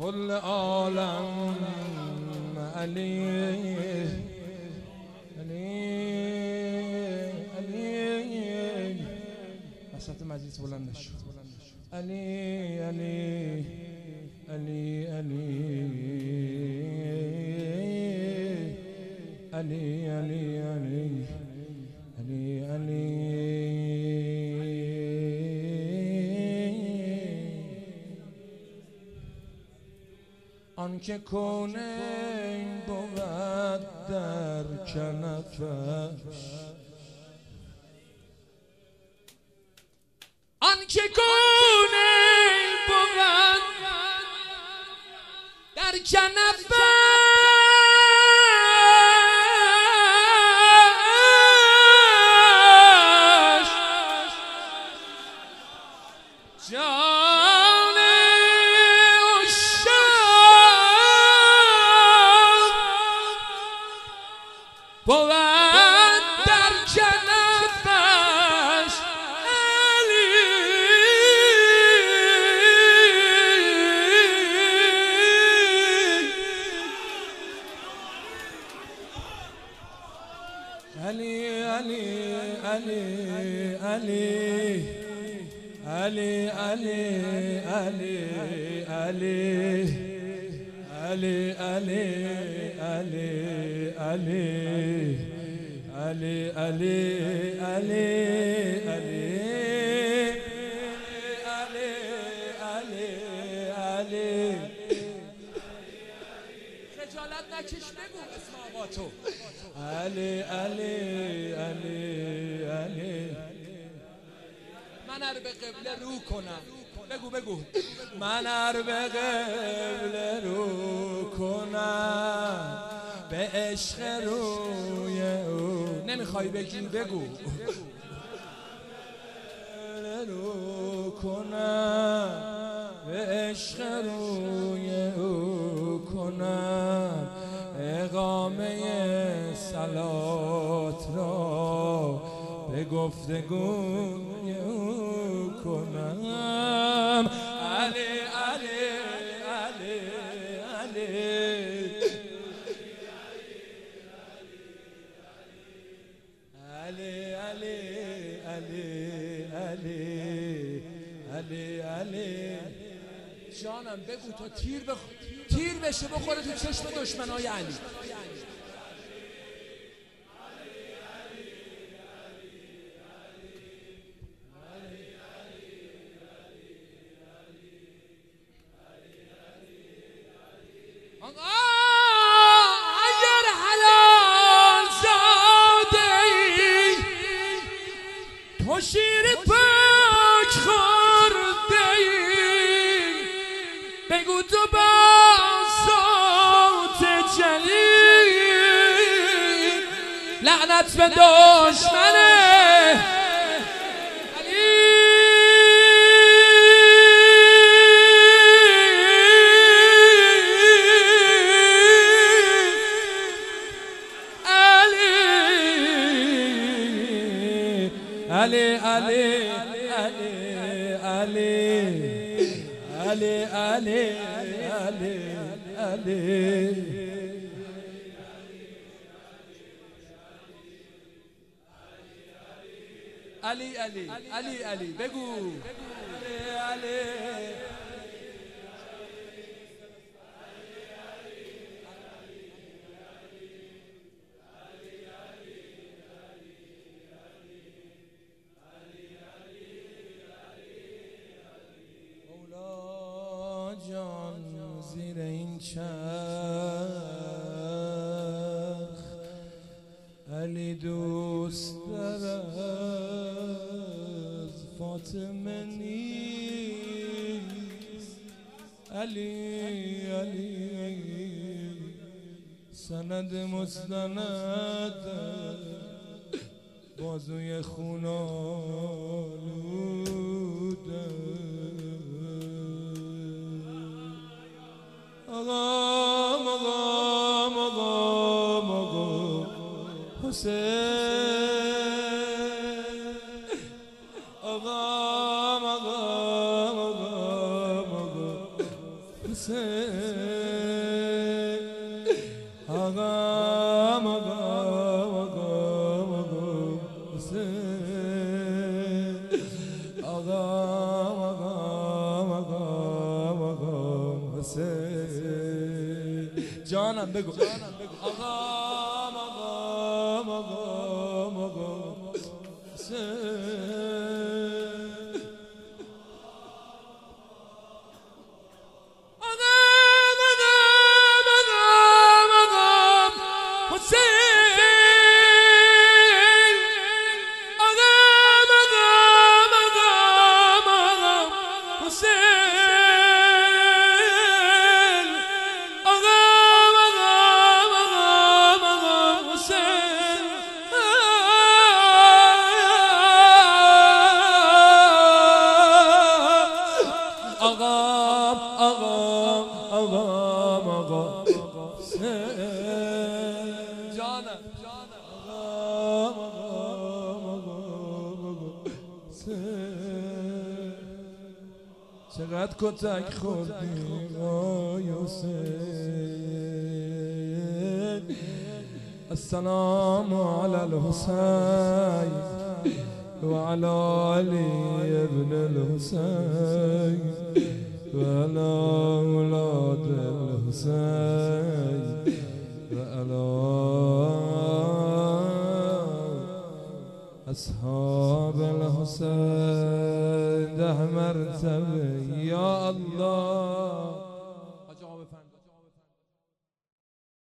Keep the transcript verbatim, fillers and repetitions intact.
کل عالم علی علی علی وسط مجلس بلند نشو علی علی علی علی علی علی علی علی علی آنکه کونین بود در کنفش آنکه کونین بود در کنفش بود در کنفش علی علی علی علی علی علی علی علی علی علی علی علی علی علی علی علی علی علی علی خجالت نکش بگو اسم آقا تو علی علی علی علی من ار به قبله رو کنم بگو بگو من ار به قبله رو کنم به عشق روی او نمیخوای بگی بگو رو کنم به عشق روی او کنم اقامه صلات را به گفتگوی او کنم علی علی علی علی علی علی علی علی علی علی جانم بگو تا تیر بخ... تیر بشه بخوره تو چشم دشمنای علی اگر حلال زاده ای تو شیر پاک خورده ای بگو تو با صوت جلیل لعنت به دشمنه علی علی علی علی علی علی علی علی علی علی علی علی بگو علی جان زیر این چرخ علی دوست از فاطمه نیست علی علی سند مستند بازوی خونالوده آقام آقام آقام آقام حسین آقام آقام آقام آقام حسین آقا آقا آقا آقا حسین جانم بگو آقا آقا آقا آقا حسین چقدر کتک خوردی آی حسین السلام علی الحسین و علی علی ابن الحسین و علی اولاد الحسین و علی اصحاب الحسین ده مرتبه یا الله